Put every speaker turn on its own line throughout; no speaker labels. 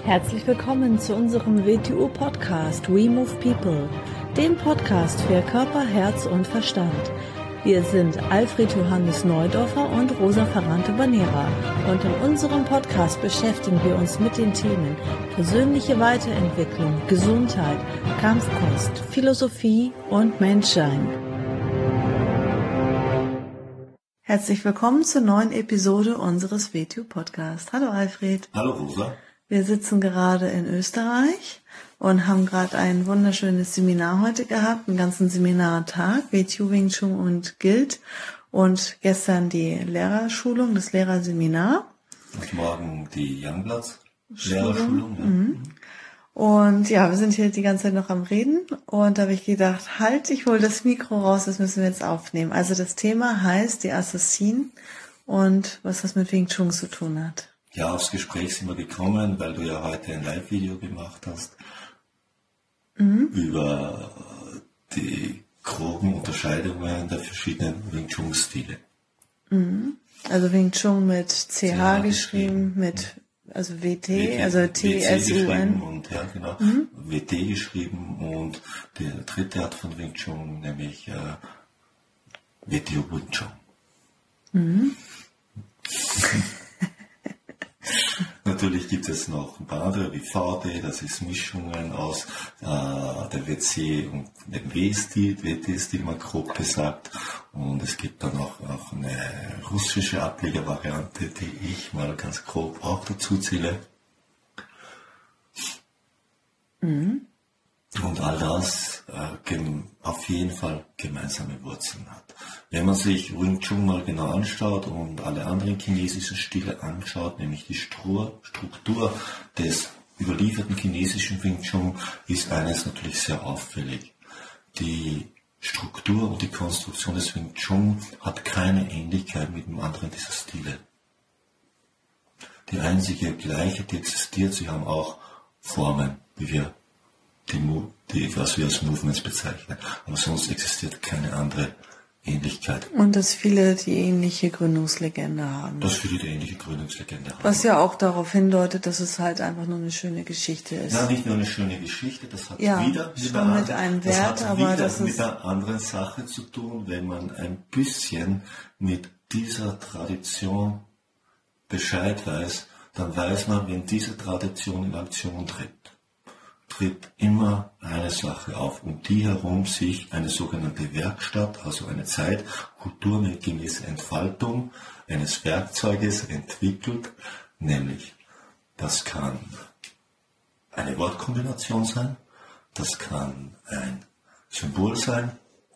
Herzlich willkommen zu unserem WTU-Podcast We Move People, dem Podcast für Körper, Herz und Verstand. Wir sind Alfred Johannes Neudorfer und Rosa Ferrante-Banera und in unserem Podcast beschäftigen wir uns mit den Themen persönliche Weiterentwicklung, Gesundheit, Kampfkunst, Philosophie und Menschsein. Herzlich willkommen zur neuen Episode unseres WTU-Podcasts. Hallo Alfred.
Hallo Rosa.
Wir sitzen gerade in Österreich und haben gerade ein wunderschönes Seminar heute gehabt, einen ganzen Seminartag, WTU, Wing Chun und Guild und gestern die Lehrerschulung, das Lehrerseminar.
Und morgen die Youngblood Lehrerschulung. Ja.
Mhm. Und ja, wir sind hier die ganze Zeit noch am Reden und da habe ich gedacht, halt, ich hole das Mikro raus, das müssen wir jetzt aufnehmen. Also das Thema heißt die Assassinen und was das mit Wing Chun zu tun hat.
Ja, aufs Gespräch sind wir gekommen, weil du ja heute ein Live-Video gemacht hast über die groben Unterscheidungen der verschiedenen Wing Chun-Stile.
Also Wing Chun mit CH geschrieben, mit also WT, also TSUN.
Und ja, genau, WT geschrieben und der dritte Art von Wing Chun, nämlich WTO Wing Chun. Natürlich gibt es noch ein paar andere wie VD, das ist Mischungen aus der WC und dem W-Stil, WT-Stil mal grob gesagt. Und es gibt dann auch eine russische Ablegervariante, die ich mal ganz grob auch dazu zähle. Und all das auf jeden Fall gemeinsame Wurzeln hat. Wenn man sich Wing Chun mal genau anschaut und alle anderen chinesischen Stile anschaut, nämlich die Struktur des überlieferten chinesischen Wing Chun, ist eines natürlich sehr auffällig. Die Struktur und die Konstruktion des Wing Chun hat keine Ähnlichkeit mit dem anderen dieser Stile. Die einzige gleiche, die existiert, sie haben auch Formen, wie wir was wir als Movements bezeichnen. Aber sonst existiert keine andere Ähnlichkeit.
Und dass viele die ähnliche Gründungslegende haben.
Dass viele die ähnliche Gründungslegende haben.
Was ja auch darauf hindeutet, dass es halt einfach nur eine schöne Geschichte ist.
Ja, nicht nur eine schöne Geschichte, das hat
ja,
wieder
schon mit einem Wert, aber das ist
mit einer anderen Sache zu tun, wenn man ein bisschen mit dieser Tradition Bescheid weiß, dann weiß man, wenn diese Tradition in Aktion tritt immer eine Sache auf, um die herum sich eine sogenannte Werkstatt, also eine Zeit, kulturgemäße Entfaltung eines Werkzeuges entwickelt, nämlich das kann eine Wortkombination sein, das kann ein Symbol sein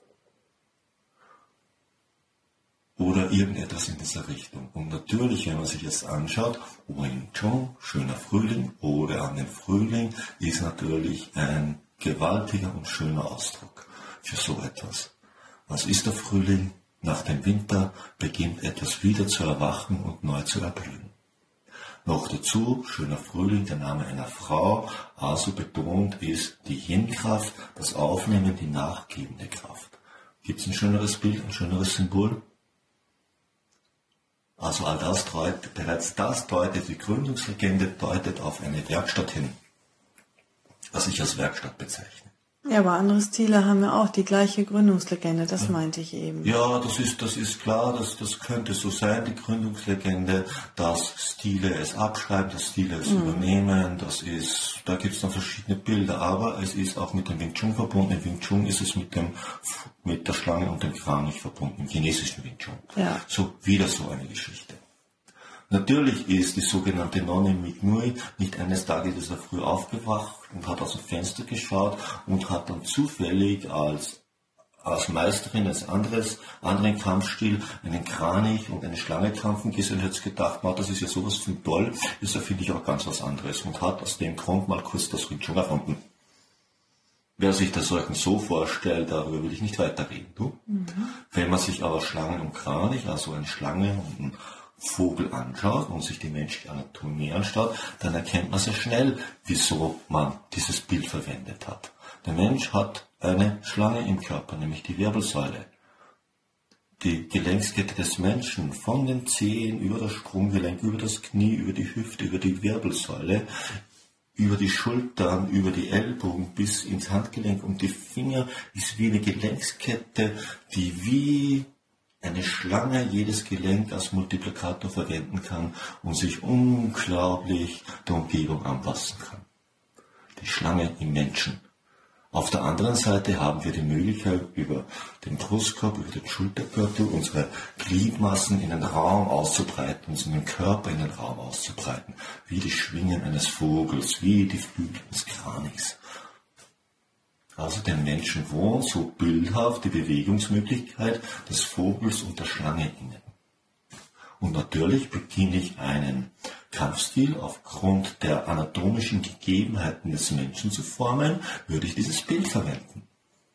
oder irgendetwas in dieser Richtung. Und natürlich, wenn man sich jetzt anschaut, Wing Chun, schöner Frühling, Ode an den Frühling, ist natürlich ein gewaltiger und schöner Ausdruck für so etwas. Was ist der Frühling? Nach dem Winter beginnt etwas wieder zu erwachen und neu zu erblühen. Noch dazu, schöner Frühling, der Name einer Frau, also betont ist die Yin-Kraft, das Aufnehmen, die nachgebende Kraft. Gibt es ein schöneres Bild, ein schöneres Symbol? Also all das deutet, die Gründungslegende deutet auf eine Werkstatt hin, was ich als Werkstatt bezeichne.
Ja, aber andere Stile haben ja auch die gleiche Gründungslegende, das meinte ich eben.
Ja, das ist klar, das könnte so sein, die Gründungslegende, dass Stile es abschreiben, dass Stile es übernehmen, da gibt es dann verschiedene Bilder, aber es ist auch mit dem Wing Chun verbunden. Im Wing Chun ist es mit der Schlange und dem Kranich verbunden, im chinesischen Wing Chun.
Ja.
So, wieder so eine Geschichte. Natürlich ist die sogenannte Nonne mit Nui nicht eines Tages ist er früh aufgewacht und hat aus dem Fenster geschaut und hat dann zufällig als Meisterin eines anderen Kampfstil einen Kranich und eine Schlange kämpfen gesehen und hat gedacht, das ist ja sowas von toll, ist ja finde ich auch ganz was anderes und hat aus dem Grund mal kurz das Wing Chun erfunden. Wer sich das solchen so vorstellt, darüber will ich nicht weiterreden. Du? Wenn man sich aber Schlangen und Kranich, also eine Schlange und einen Vogel anschaut und sich die menschliche Anatomie anschaut, dann erkennt man sehr schnell, wieso man dieses Bild verwendet hat. Der Mensch hat eine Schlange im Körper, nämlich die Wirbelsäule. Die Gelenkskette des Menschen von den Zehen über das Sprunggelenk, über das Knie, über die Hüfte, über die Wirbelsäule über die Schultern, über die Ellbogen bis ins Handgelenk und die Finger ist wie eine Gelenkskette, die wie eine Schlange jedes Gelenk als Multiplikator verwenden kann und sich unglaublich der Umgebung anpassen kann. Die Schlange im Menschen. Auf der anderen Seite haben wir die Möglichkeit, über den Brustkorb, über den Schultergürtel unsere Gliedmaßen in den Raum auszubreiten, unseren Körper in den Raum auszubreiten, wie die Schwingen eines Vogels, wie die Flügel des Kranichs. Also dem Menschen wohnt so bildhaft die Bewegungsmöglichkeit des Vogels und der Schlange innen. Und natürlich beginne ich einen Kampfstil aufgrund der anatomischen Gegebenheiten des Menschen zu formen, würde ich dieses Bild verwenden.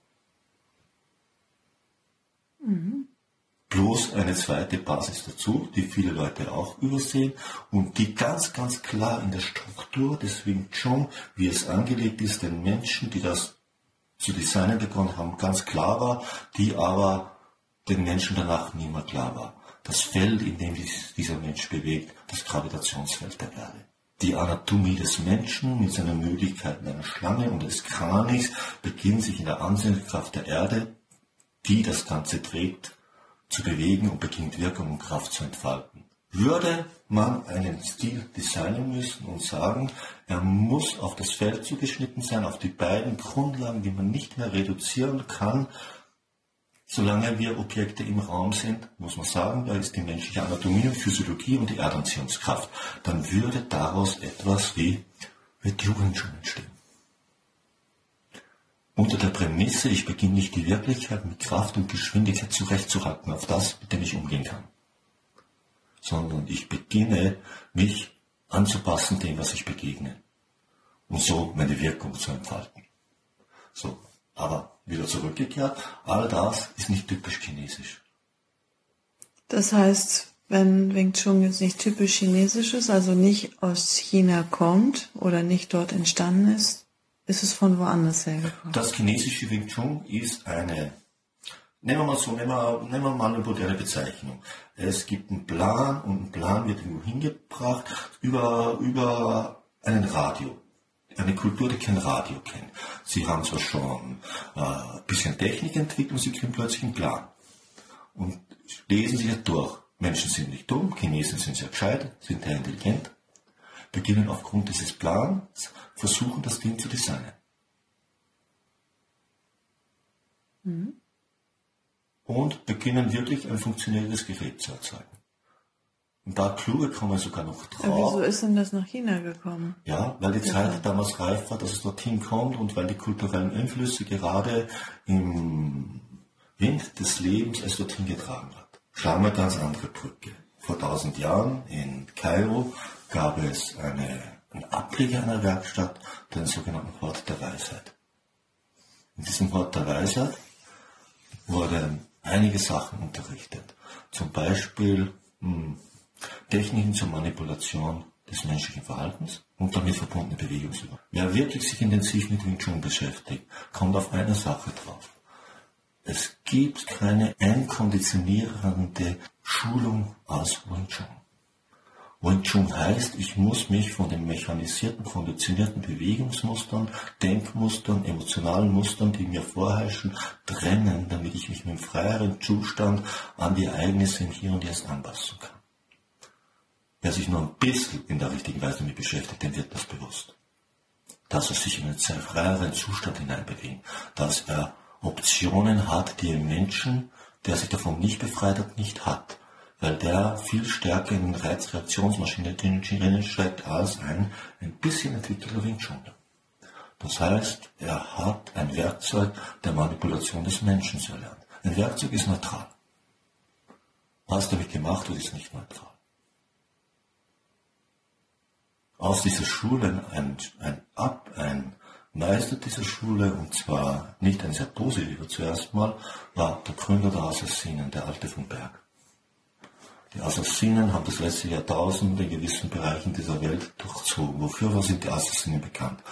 Bloß eine zweite Basis dazu, die viele Leute auch übersehen und die ganz, ganz klar in der Struktur des Wing Chun, wie es angelegt ist, den Menschen, die das zu designen begonnen haben, ganz klar war, die aber den Menschen danach nie mehr klar war. Das Feld, in dem dieser Mensch bewegt, das Gravitationsfeld der Erde. Die Anatomie des Menschen mit seinen Möglichkeiten einer Schlange und des Kranichs beginnt sich in der Anziehungskraft der Erde, die das Ganze trägt, zu bewegen und beginnt Wirkung und Kraft zu entfalten. Würde man einen Stil designen müssen und sagen, er muss auf das Feld zugeschnitten sein, auf die beiden Grundlagen, die man nicht mehr reduzieren kann, solange wir Objekte im Raum sind, muss man sagen, da ist die menschliche Anatomie und Physiologie und die Erdanziehungskraft. Dann würde daraus etwas wie Wing Chun entstehen. Unter der Prämisse, ich beginne nicht die Wirklichkeit mit Kraft und Geschwindigkeit zurechtzuhalten auf das, mit dem ich umgehen kann, sondern ich beginne, mich anzupassen dem, was ich begegne und so meine Wirkung zu entfalten. So, aber wieder zurückgekehrt, all das ist nicht typisch chinesisch.
Das heißt, wenn Wing Chun jetzt nicht typisch chinesisch ist, also nicht aus China kommt oder nicht dort entstanden ist, ist es von woanders hergekommen? Das
chinesische Wing Chun ist eine, nehmen wir mal eine moderne Bezeichnung. Es gibt einen Plan und ein Plan wird irgendwo hingebracht über einen Radio. Eine Kultur, die kein Radio kennt. Sie haben zwar schon ein bisschen Technik entwickelt und sie kriegen plötzlich einen Plan. Und lesen sich das durch. Menschen sind nicht dumm, Chinesen sind sehr gescheit, sind sehr intelligent, beginnen aufgrund dieses Plans, versuchen das Ding zu designen. Und beginnen wirklich ein funktionierendes Gerät zu erzeugen. Ein paar Kluge kommen sogar noch drauf.
Aber wieso ist denn das nach China gekommen?
Ja, weil die Zeit damals reif war, dass es dorthin kommt und weil die kulturellen Einflüsse gerade im Wind des Lebens es dorthin getragen hat. Schauen wir ganz andere Brücke. Vor 1000 Jahren in Kairo gab es einen Ableger einer Werkstatt, den sogenannten Hort der Weisheit. In diesem Hort der Weisheit wurden einige Sachen unterrichtet. Zum Beispiel Techniken zur Manipulation des menschlichen Verhaltens und damit verbundene Bewegungsübungen. Wer wirklich sich intensiv mit Wing Chun beschäftigt, kommt auf eine Sache drauf. Es gibt keine einkonditionierende Schulung aus Wing Chun. Wing Chun heißt, ich muss mich von den mechanisierten, konditionierten Bewegungsmustern, Denkmustern, emotionalen Mustern, die mir vorherrschen, trennen, damit ich mich mit einem freieren Zustand an die Ereignisse im Hier und Jetzt anpassen kann. Wer sich nur ein bisschen in der richtigen Weise damit beschäftigt, dem wird das bewusst. Dass er sich in einen sehr freieren Zustand hineinbewegt, dass er Optionen hat, die ein Menschen, der sich davon nicht befreit hat, nicht hat, weil der viel stärker in eine Reizreaktionsmaschine drinnen steckt als ein bisschen entwickelter Wing Chun. Das heißt, er hat ein Werkzeug der Manipulation des Menschen zu erlernen. Ein Werkzeug ist neutral. Was damit gemacht wird, ist nicht neutral. Aus dieser Schule ein Meister dieser Schule, und zwar nicht ein sehr positiver zuerst mal, war der Gründer der Assassinen, der Alte von Berg. Die Assassinen haben das letzte Jahrtausend in gewissen Bereichen dieser Welt durchzogen. Wofür sind die Assassinen bekannt?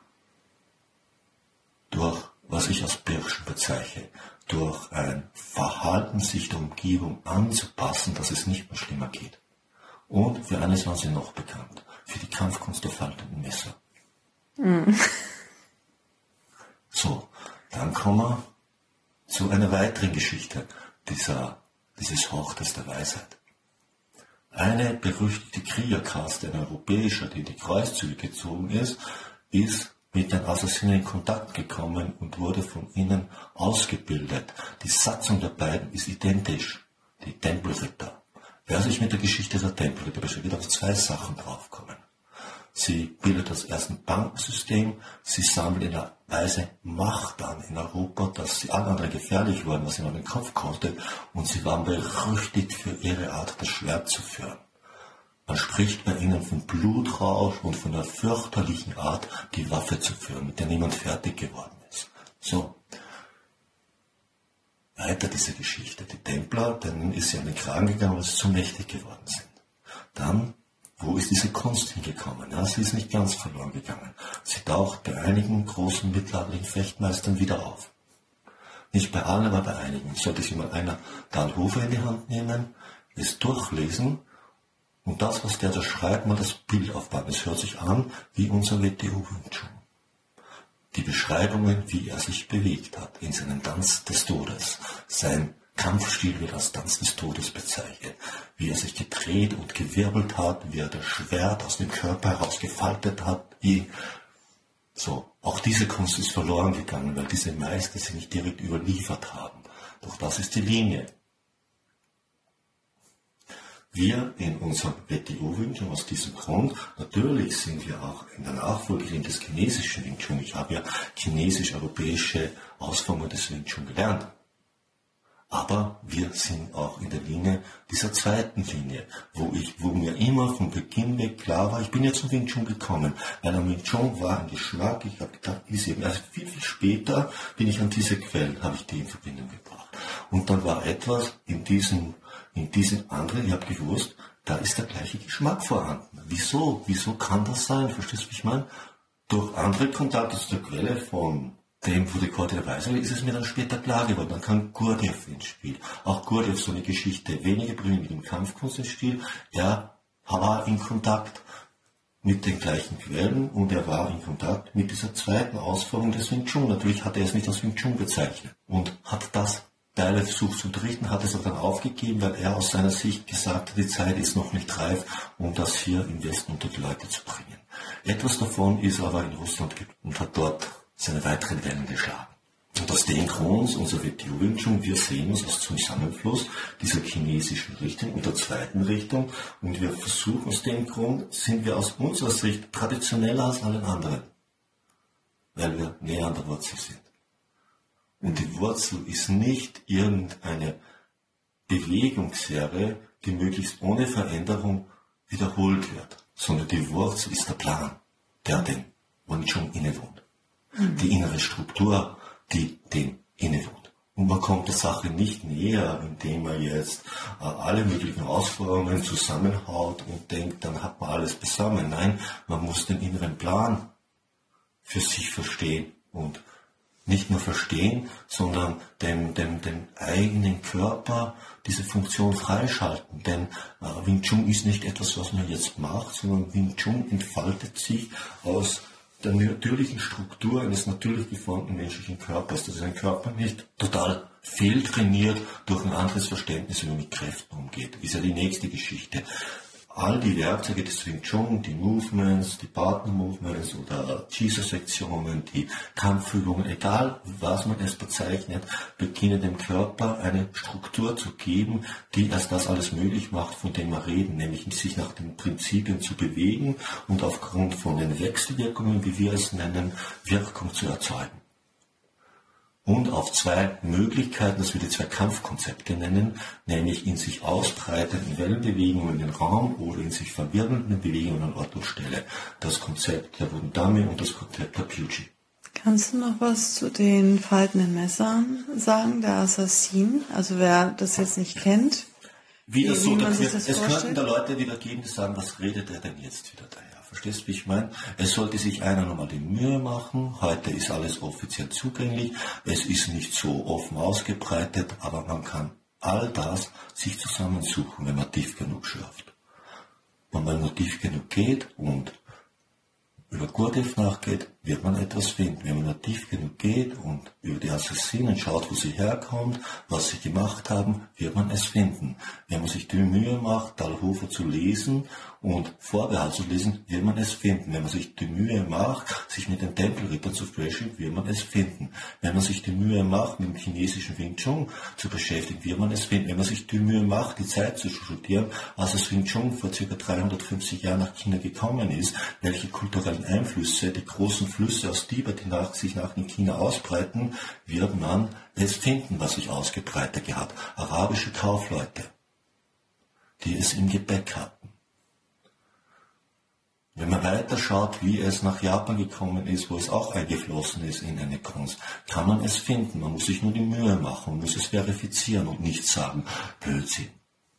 Durch, was ich als Birschen bezeichne, durch ein Verhalten, sich der Umgebung anzupassen, dass es nicht mehr schlimmer geht. Und für eines waren sie noch bekannt, für die Kampfkunst der faltenden Messer. So, dann kommen wir zu einer weiteren Geschichte dieses Hortes der Weisheit. Eine berüchtigte Kriegerkaste, ein Europäischer, der in die Kreuzzüge gezogen ist mit den Assassinen in Kontakt gekommen und wurde von ihnen ausgebildet. Die Satzung der beiden ist identisch, die Tempelritter. Wer sich mit der Geschichte der Tempelritter beschäftigt, wird auf zwei Sachen draufkommen. Sie bildet das erste Bankensystem, sie sammeln in einer Weise Macht an in Europa, dass sie alle anderen gefährlich wurden, was ihnen an den Kopf kostet, und sie waren berüchtigt für ihre Art, das Schwert zu führen. Man spricht bei ihnen von Blutrausch und von der fürchterlichen Art, die Waffe zu führen, mit der niemand fertig geworden ist. So. Weiter diese Geschichte. Die Templer, denen ist sie an den Kragen gegangen, weil sie zu mächtig geworden sind. Dann, wo ist diese Kunst hingekommen? Ja, sie ist nicht ganz verloren gegangen. Sie taucht bei einigen großen mittelalterlichen Fechtmeistern wieder auf. Nicht bei allen, aber bei einigen. Sollte sich mal einer Karl Hofer in die Hand nehmen, es durchlesen und das, was der da schreibt, mal das Bild aufbauen. Es hört sich an wie unser WTO Wing Chun. Die Beschreibungen, wie er sich bewegt hat in seinem Tanz des Todes. Sein Kampfstil wird als Tanz des Todes bezeichnet. Wie er sich gedreht und gewirbelt hat, wie er das Schwert aus dem Körper herausgefaltet hat. So, auch diese Kunst ist verloren gegangen, weil diese Meister sie nicht direkt überliefert haben. Doch das ist die Linie. Wir in unserem WTO Wing Chun aus diesem Grund, natürlich sind wir auch in der Nachfolgerin des chinesischen Wing Chun. Ich habe ja chinesisch-europäische Ausformungen des Wing Chun gelernt. Aber wir sind auch in der Linie dieser zweiten Linie, wo mir immer von Beginn weg klar war, ich bin ja zum Wing Chun gekommen, weil am Wing Chun war ein Geschmack, ich habe gedacht, also viel später bin ich an diese Quellen, habe ich die in Verbindung gebracht. Und dann war etwas in diesem anderen, ich habe gewusst, da ist der gleiche Geschmack vorhanden. Wieso kann das sein? Verstehst du, wie ich meine? Durch andere Kontakte zu der Quelle von dem, wo die Korte der Weisheit ist es mir dann später klar geworden. Dann kam Gurdjieff ins Spiel. Auch Gurdjieff, so eine Geschichte, weniger berühmt mit dem Kampfkunst ins Spiel. Er war in Kontakt mit den gleichen Quellen und er war in Kontakt mit dieser zweiten Ausformung des Wing Chun. Natürlich hat er es nicht als Wing Chun bezeichnet und hat das Teile versucht zu unterrichten, hat es auch dann aufgegeben, weil er aus seiner Sicht gesagt hat, die Zeit ist noch nicht reif, um das hier im Westen unter die Leute zu bringen. Etwas davon ist aber in Russland und hat dort seine weiteren Wellen geschlagen. Und aus dem Grund, unser WTO Wing Chun, wir sehen uns als Zusammenfluss dieser chinesischen Richtung und der zweiten Richtung und wir versuchen aus dem Grund, sind wir aus unserer Sicht traditioneller als alle anderen, weil wir näher an der Wurzel sind. Und die Wurzel ist nicht irgendeine Bewegungsserie, die möglichst ohne Veränderung wiederholt wird, sondern die Wurzel ist der Plan, der dem Wing Chun innewohnt. Die innere Struktur, die dem innewohnt. Und man kommt der Sache nicht näher, indem man jetzt alle möglichen Ausformungen zusammenhaut und denkt, dann hat man alles beisammen. Nein, man muss den inneren Plan für sich verstehen und nicht nur verstehen, sondern dem eigenen Körper diese Funktion freischalten. Denn Wing Chun ist nicht etwas, was man jetzt macht, sondern Wing Chun entfaltet sich aus der natürlichen Struktur eines natürlich geformten menschlichen Körpers. Das ist ein Körper nicht total fehltrainiert durch ein anderes Verständnis, wie man mit Kräften umgeht. Ist ja die nächste Geschichte. All die Werkzeuge des Wing Chun, die Movements, die Partner Movements oder Jiu-Sektionen, die Kampfübungen, egal was man es bezeichnet, beginnen dem Körper eine Struktur zu geben, die erst das alles möglich macht, von dem wir reden, nämlich sich nach den Prinzipien zu bewegen und aufgrund von den Wechselwirkungen, wie wir es nennen, Wirkung zu erzeugen. Und auf zwei Möglichkeiten, das wir die zwei Kampfkonzepte nennen, nämlich in sich ausbreitenden Wellenbewegungen in den Raum oder in sich verwirbelnden Bewegungen an Ort und Stelle. Das Konzept der Wundame und das Konzept der Pyuji.
Kannst du noch was zu den faltenden Messern sagen, der Assassin? Also wer das jetzt nicht kennt,
wie
man sich das
es
vorstellt?
könnten da Leute wieder geben, die sagen, was redet er denn jetzt wieder daher? Verstehst du, wie ich meine? Es sollte sich einer nochmal die Mühe machen. Heute ist alles offiziell zugänglich. Es ist nicht so offen ausgebreitet, aber man kann all das sich zusammensuchen, wenn man tief genug schürft. Wenn man nur tief genug geht und über Gurdjieff nachgeht, wird man etwas finden. Wenn man nur tief genug geht und über die Assassinen schaut, wo sie herkommt, was sie gemacht haben, wird man es finden. Wenn man sich die Mühe macht, Talhofer zu lesen und Vorbehalt zu lesen, wird man es finden. Wenn man sich die Mühe macht, sich mit den Tempelrittern zu beschäftigen, wird man es finden. Wenn man sich die Mühe macht, mit dem chinesischen Wing Chun zu beschäftigen, wird man es finden. Wenn man sich die Mühe macht, die Zeit zu studieren, als das Wing Chun vor ca. 350 Jahren nach China gekommen ist, welche kulturellen Einflüsse, die großen Flüsse aus Tibet sich nach in China ausbreiten, wird man es finden, was sich ausgebreitet hat. Arabische Kaufleute, die es im Gepäck hatten. Wenn man weiter schaut, wie es nach Japan gekommen ist, wo es auch eingeflossen ist in eine Kunst, kann man es finden. Man muss sich nur die Mühe machen, man muss es verifizieren und nicht sagen, Blödsinn.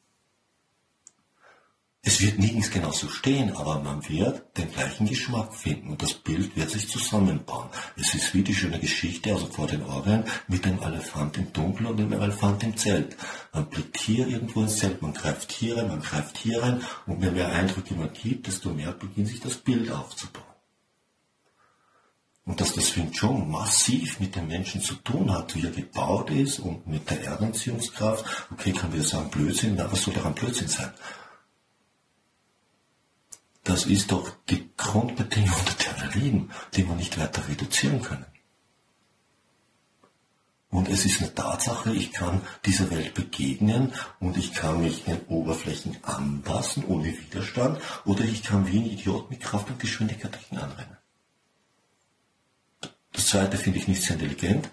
Es wird nirgends genau so stehen, aber man wird den gleichen Geschmack finden und das Bild wird sich zusammenbauen. Es ist wie die schöne Geschichte, also vor den Orient, mit dem Elefant im Dunkeln und dem Elefant im Zelt. Man blickt hier irgendwo ins Zelt, man greift hier rein und je mehr Eindrücke man gibt, desto mehr beginnt sich das Bild aufzubauen. Und dass das Wing Chun massiv mit den Menschen zu tun hat, wie er gebaut ist und mit der Erdanziehungskraft, okay, kann man sagen Blödsinn, na, was soll daran Blödsinn sein? Das ist doch die Grundbedingung der Theorien, die man nicht weiter reduzieren können. Und es ist eine Tatsache, ich kann dieser Welt begegnen und ich kann mich den Oberflächen anpassen, ohne Widerstand, oder ich kann wie ein Idiot mit Kraft und Geschwindigkeit dagegen anrennen. Das zweite finde ich nicht sehr intelligent.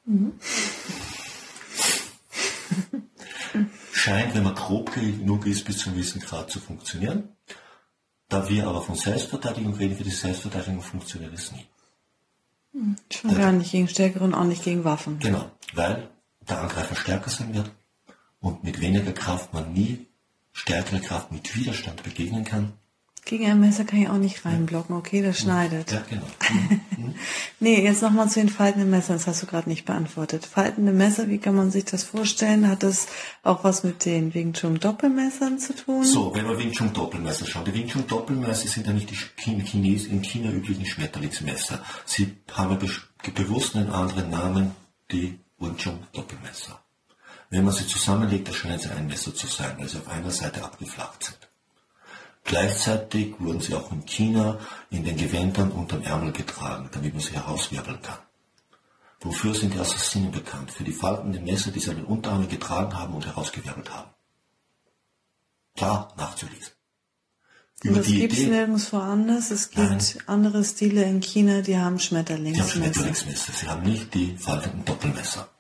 Scheint, wenn man grob genug ist, bis zum gewissen Grad zu funktionieren. Da wir aber von Selbstverteidigung reden, für die Selbstverteidigung funktioniert es nie.
Schon gar nicht gegen Stärkere und auch nicht gegen Waffen.
Genau, weil der Angreifer stärker sein wird und mit weniger Kraft man nie stärkere Kraft mit Widerstand begegnen kann.
Gegen ein Messer kann ich auch nicht reinblocken, okay, das schneidet.
Ja, genau.
Nee, jetzt nochmal zu den faltenden Messern, das hast du gerade nicht beantwortet. Faltende Messer, wie kann man sich das vorstellen? Hat das auch was mit den Wing Chun Doppelmessern zu tun?
So, wenn wir Wing Chun Doppelmesser schauen. Die Wing Chun Doppelmesser sind ja nicht die in China üblichen Schmetterlingsmesser. Sie haben bewusst einen anderen Namen, die Wing Chun Doppelmesser. Wenn man sie zusammenlegt, erscheinen sie ein Messer zu sein, weil sie auf einer Seite abgeflacht sind. Gleichzeitig wurden sie auch in China in den Gewändern unterm Ärmel getragen, damit man sie herauswirbeln kann. Wofür sind die Assassinen bekannt? Für die faltenden Messer, die sie an den Unterarmen getragen haben und herausgewirbelt haben. Klar, nachzulesen.
Das gibt es nirgends woanders. Es gibt andere Stile in China, die haben Schmetterlingsmesser.
Die haben Schmetterlingsmesser. Sie haben nicht die faltenden Doppelmesser.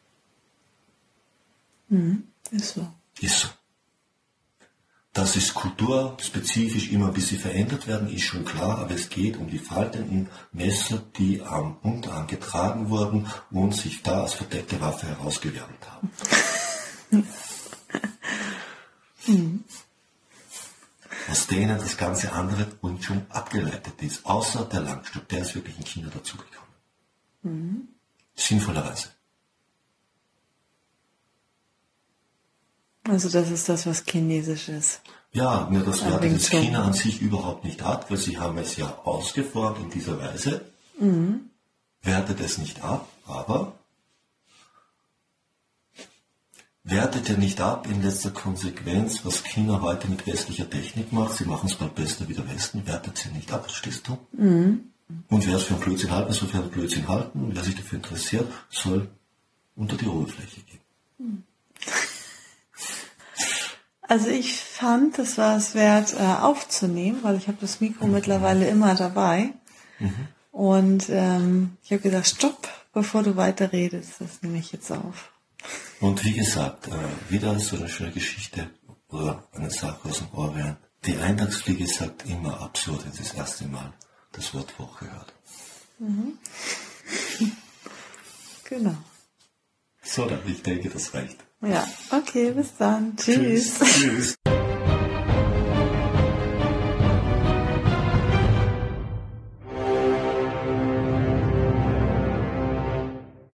Ist so.
Ist so. Dass es kulturspezifisch immer ein bisschen verändert werden, ist schon klar, aber es geht um die faltenden Messer, die am Unterarm getragen wurden und sich da als verdeckte Waffe herausgewirbelt haben. Aus denen das ganze andere und schon abgeleitet ist, außer der Langstock, der ist wirklich in China dazugekommen. Sinnvollerweise.
Also das ist das, was Chinesisch ist.
Ja, nur das Werte, das China an sich überhaupt nicht hat, weil sie haben es ja ausgeformt in dieser Weise, wertet es nicht ab, aber wertet ja nicht ab in letzter Konsequenz, was China heute mit westlicher Technik macht. Sie machen es bald besser wie der Westen, wertet sie nicht ab, verstehst du? Und wer es für einen Blödsinn halten, soll für einen Blödsinn halten, und wer sich dafür interessiert, soll unter die Oberfläche gehen.
Also ich fand, das war es wert aufzunehmen, weil ich habe das Mikro mittlerweile immer dabei. Und ich habe gesagt, stopp, bevor du weiter redest, das nehme ich jetzt auf.
Und wie gesagt, wieder so eine schöne Geschichte oder eine Sache aus dem Orient. Die Eintagsfliege sagt immer absurd, wenn sie das erste Mal das Wort Woche hört.
Genau.
So, dann ich denke, das reicht.
Ja, okay, bis dann. Tschüss.
Tschüss.